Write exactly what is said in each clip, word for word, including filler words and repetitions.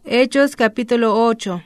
Hechos capítulo ocho.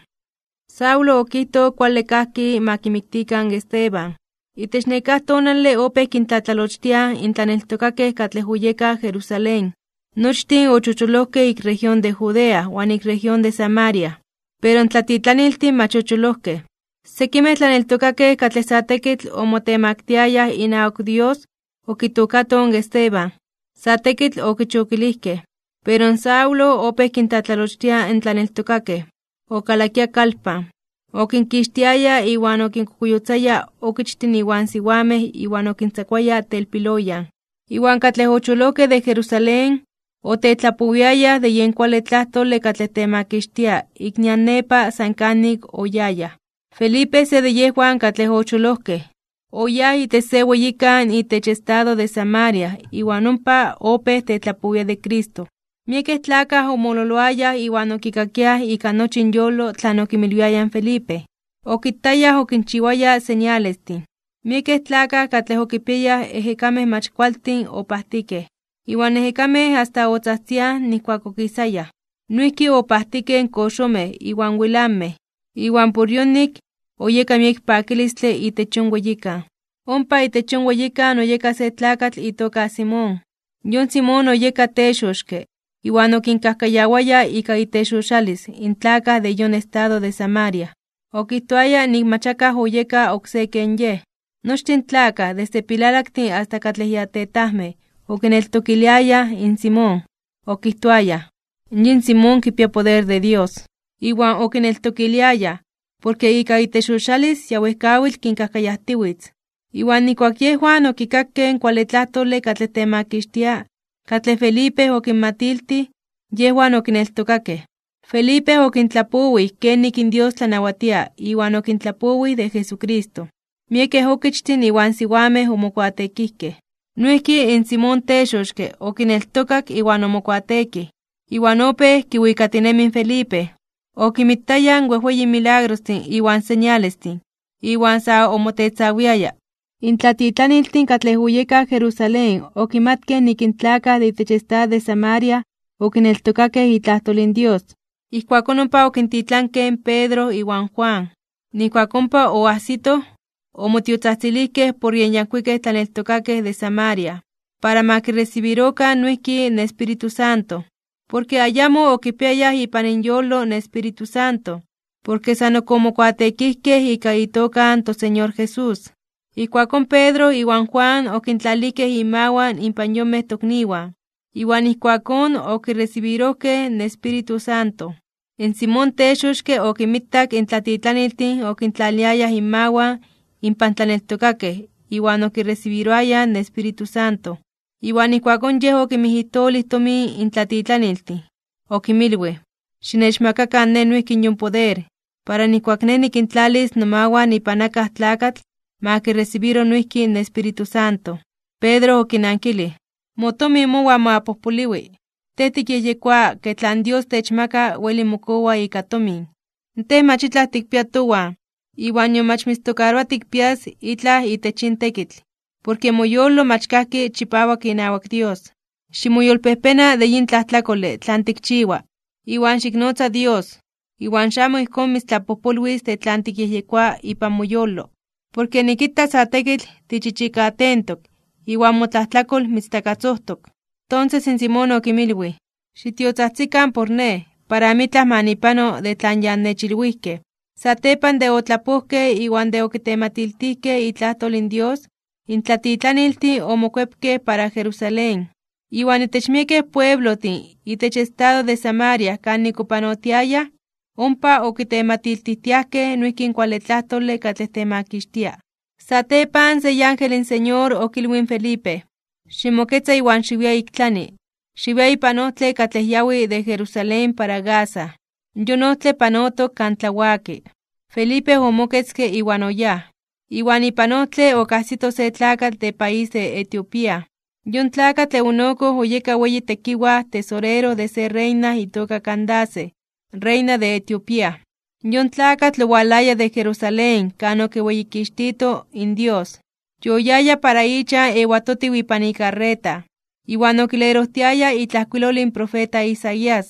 Saulo okito kuale kahki makimiktikan Esteban. Itechnekah tonanle ope kintlatlalochtia intlaneltokakeh katleh huyeka Jerusalén. Nochtin ochocholojkeh ik región de Judea uan ik región de Samaria. Pero tlatitlaniltin machocholojkeh. Sekimeh tlaneltokakeh katleh sa tekitl omotemaktiayah inaok Dios okitokaton Esteban. Sa tekitl okichokilihkeh. Pero Saulo ope kintlatlalochtia intlaneltokakeh. Okalakia kalpan. Okinkixtiaya iwan okinkukuyutzaya okichtin iwan siwameh iwan okintzakuaya telpiloyan. Iwan katleh ocholokeh de Jerusalén otetlapowiaya de yen kuali tlahtoli katleh temakixtia ik nian nepa san kanik oyaya. Felipe se de yehuan katleh ocholokeh. Oyah itech se weyikan itech estado de Samaria iwan ompa ope tetlapowia de Cristo. Miekeh tlakah omololoayah iwan okikakiah ika nochi inyolo tlan okimilwiayah Felipe. Okitayah okinchiuaya señalestin. Miekeh tlakah katleh okipiayah ejekameh mach kualtin opahtikeh. Iwan ejekameh hasta otzahtziah nihkuak okisayah. Noihki opahtikeh koxomeh iwan wilanmeh. Iwan por yonik oyeka miek pakilistli itech on weyikan. Ompa itech on weyikan oyeka se tlakatl itoka Simón. Yon Simón oyeka texoxke. Iwan okinkahkayawaya ika itexoxalis intlakah de yon estado de Samaria. Okihtoaya nikmachakah oyeka okse ken yeh. Nochtin tlakah desde pilalaktin hasta katleh yatetahmeh okineltokiliayah in Simón. Okihtoaya, yin Simón kipia poder de Dios. Iwan okineltokiliayah, porque ika itexoxalis yawehkawitl kinkahkayahtiwitz. Iwan nikuak yehuan okikakken kuali tlahtoli katleh temakixtia, katleh Felipe okinmatilti, yehuan okineltokakeh. Felipe okintlapowih kenik in Dios tlanawatia iwan okintlapowih de Jesucristo. Miekeh okichtin iwan siwameh omokuatekihkeh. Noihki in Simón texoxke okineltokak iwan omokuatekih. Iwan opeh kiwikatinemin Felipe. Okimittayan wehweyi milagrostin iwan señalestin. Iwan sa omotetzawiaya. Intlatitlaniltin katleh huyeka Jerusalén okimatkeh nik in tlakah de itech estado de Samaria okineltokakeh itlahtolin Dios. Ihkuakon ompa okintitlankeh Pedro iwan Juan. Nikuak ompa oahsitoh, omotiotzahtzilihkeh por yen yankuikeh tlaneltokakeh de Samaria, para makirecibirokan noihki n Espíritu Santo, porque ayamo okipiayah ipan inyolo n Espíritu Santo, porque san okomokuatekihkeh ika itokan toSeñor Jesús. Ihkuakon Pedro iwan Juan okintlalikeh imawan impan yomeh tokniwan, iwan ihkuakon okirecibirohkeh n Espíritu Santo. En Simón texoxke okimittak intlatitlaniltin okintlaliayah imawan impan tlaneltokakeh, iwan okirecibiroayah n Espíritu Santo. Iwan ihkuakon yeh okimihitolih tomin intlatitlaniltin. Okimilweh, xinechmakakan ne noihki yon poder, para nihkuak ne nikintlalis nomawan ipan akah tlakatl, makirrecibiro noihki n Espíritu Santo. Pedro okinankilih, motomin mowan moapohpoliwi. Teh tikyehyekua ke tlan Dios techmaka ueli mokowa ika tomin. Teh mach itlah tikpia towan, iwan yon mach mitztokaroa tikpias itlah itech in tekitl, porque moyolo mach kahki chipawak inawak Dios. Ximoyolpehpena de yin tlahtlakoli tlan tikchiwa, iwan xiknotza Dios, iwan xamo ihkon mitztlapohpolwis de tlan tikyehyekua ipan moyolo, porque nikita sa tekitl tichichikatentok, iwan motlahtlakol mitztakatzohtok. Entonces in Simón okimilwih, xitiotzahtzikan por ne, para amitlah manipano de tlan yan nechilwihkeh. Satepan de otlapohkeh iwan de okitematiltihkeh itlahtol in Dios, intlatitlaniltin omokuepkeh para Jerusalén. Iwan itech miekeh pueblotin itech estado de Samaria kanik opanotiayah, ompa okitematiltihtiahkeh noihki in kuali tlahtoli katleh temakixtia. Satepan se ángel in Señor okilwin Felipe, ximoketza iwan xiwia ik tlani. Xiwia ipan ohtli katleh yawi de Jerusalén para Gaza. Yon ohtli panotok kan tlawaki. Felipe omoketzke iwan oyah. Iwan ipan ohtli okahsito se tlakatl de país de Etiopía. Yon tlakatl eunuco oyeka weyi tekiwa tesorero de se reina itoka Candace, reina de Etiopía. Yon tlakatl owalaya de Jerusalén kan okiweyikixtito in Dios. Yoyaya para icha ewatotiw ipan icarreta. Iwan okilerohtiaya itlahkuilol in profeta Isaías.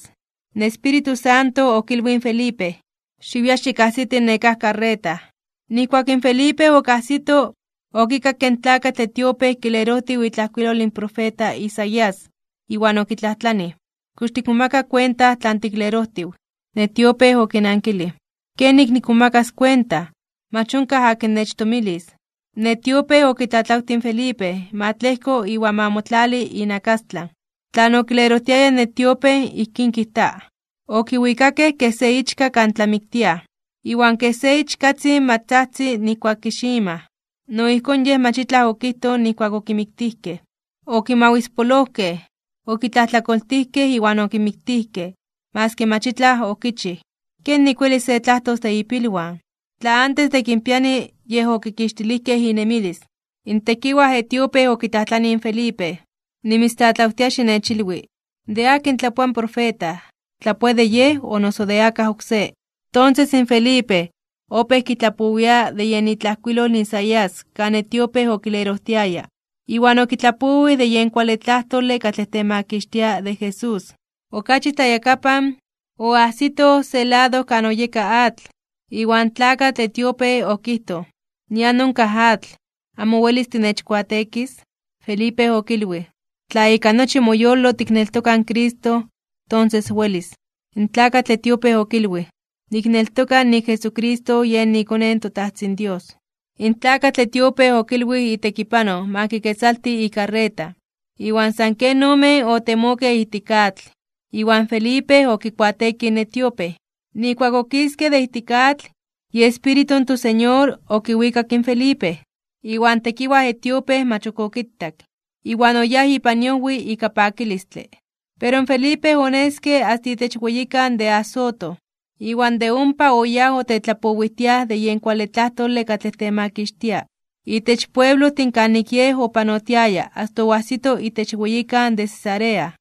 Ne Espíritu Santo okilwin Felipe, xiviaxi casite necah carreta. Nikuakin Felipe ocasito okikaken tlacatl etiope kilerohti huitlahcuilolin profeta Isaías, iwan okitlatlani. Kox tikmomaka cuenta tlan tiklerohtiu. Netiope okinankili. Kenik nikumakas cuenta, mach onkah akin nechtomilis. Netiope okitlatlautin Felipe, matlehko iwan mamotlali inakastlan. Tlan okilerohtiaya netiope ihkin kijta. Okiuikakeh keh se ichka kan tlamiktiah, iwan keh se ichkatzi matzahtzi nikuak kiximah. No ihkon yeh machitlah okihto nikuak okimiktihkeh. Okimawispolojkeh, okitlahtlakoltihkeh iwan okimiktihkeh, maski machitlah okichih. Ken nikuelis se tlahtos de ipilwan. Tla antes de kimpiani yeh okikixtilihkeh inemilis. Intekiuah etiope okitlahtlani in Felipe. Nimitztlatlautia xinechilui. De akin tlapuan profeta, tlapue de yeh o noso de akah okse. Entonces in Felipe opeh kitlapowia de yen itlahcuilol Isaías kan etiope okilerohtiaya. Iwan okitlapowi de yen kuali tlahtoli katleh temakixtia de Jesús. Okachi tlayakapan oahsito se lado kan oyeka atl, iwan tlakatl etiope okihto: nian onkah atl, amo uelis tinechkuatekis. Felipe okilui: tla ika nochi moyolo tikneltokan Cristo, entonces uelis. In tlakatl etiope okilui: nikneltoka ni Jesucristo yen ikone Totahtzin Dios. In tlakatl etiope okilui itekipano makiketzalti icarreta, iwan san ken ome otemokeh ihtik atl. Iwan Felipe okikuateki in etiope. Nikuak okiske de ihtik atl, y Espíritu tu Señor okiuikak in Felipe. Iwan tekiuah etiope mach ok okittak, iwan oyah ipan yowi ika pakilistli. Pero in Felipe oneske hasta itech ueyikan de Azoto, iwan de ompa oyah otetlapowihtiah de yen kuali tlahtoli katleh temakixtia. Itech pueblohtin kanik yeh opanotiaya hasta oahsito itech ueyikan de Cesarea.